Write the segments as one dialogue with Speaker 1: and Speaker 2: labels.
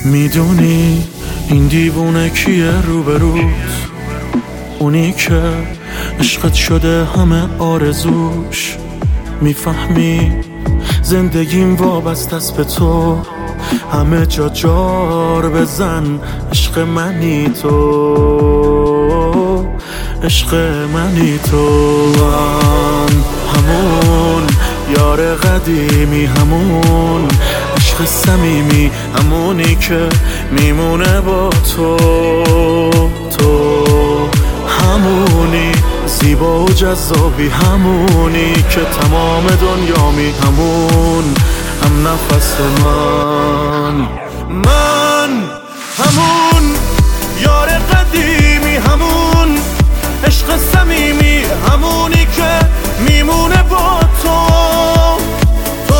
Speaker 1: میدونی این دیوونه کیه روبروت؟ اونی که عشقت شده همه آرزوش. میفهمی زندگیم وابسته است به تو، همه جا جار بزن. عشق منی تو، عشق منی تو. من همون یار قدیمی، همون عشق صمیمی، همونی که میمونه با تو. تو همونی زیبا و جذابی، همونی که تمام دنیامی، همون هم نفس من همون یار قدیمی، همون عشق صمیمی، همونی که میمونه با تو. تو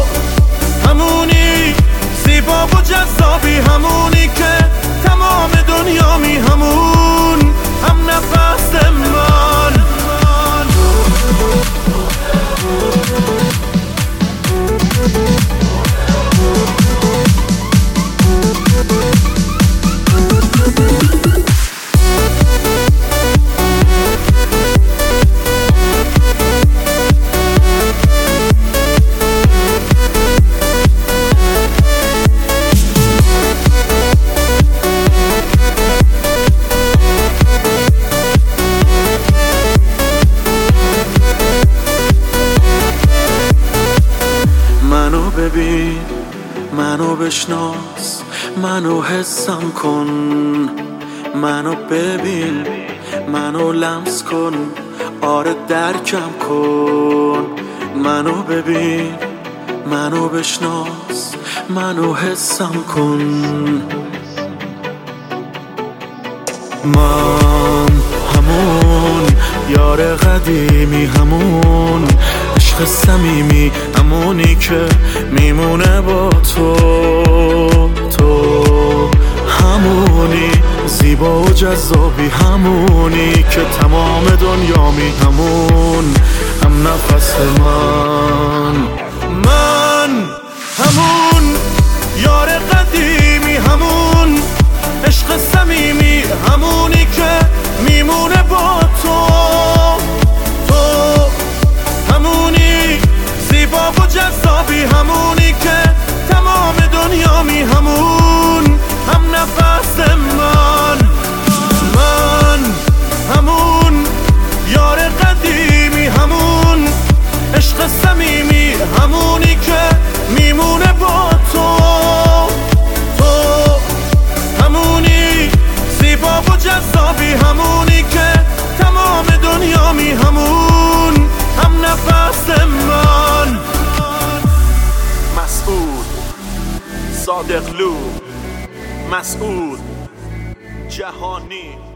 Speaker 1: همونی زیبا و جذابی، همونی که تمام دنیامی، همون هم نفس من. منو ببین، منو بشناس، منو حسم کن. منو ببین، منو لمس کن، آره درکم کن. منو ببین، منو بشناس، منو حسم کن. من همون یار قدیمی، همون عشق صمیمی، همونی که میمونه با تو. تو همونی زیبا و جذابی، همونی که تمام دنیامی، همون هم نفس من همون یار قدیمی، همون عشق صمیمی، همونی که میمونه با تو. تو همونی زیبا و جذابی، همونی که تمام دنیامی، همون هم نفس من همون یار قدیمی، همون عشق صمیمی، همونی که میمونه با تو. تو همونی زیبا و جذابی، همونی که تمام دنیامی، همون هم نفس من. مسعود صادقلو، مسعود جهانی.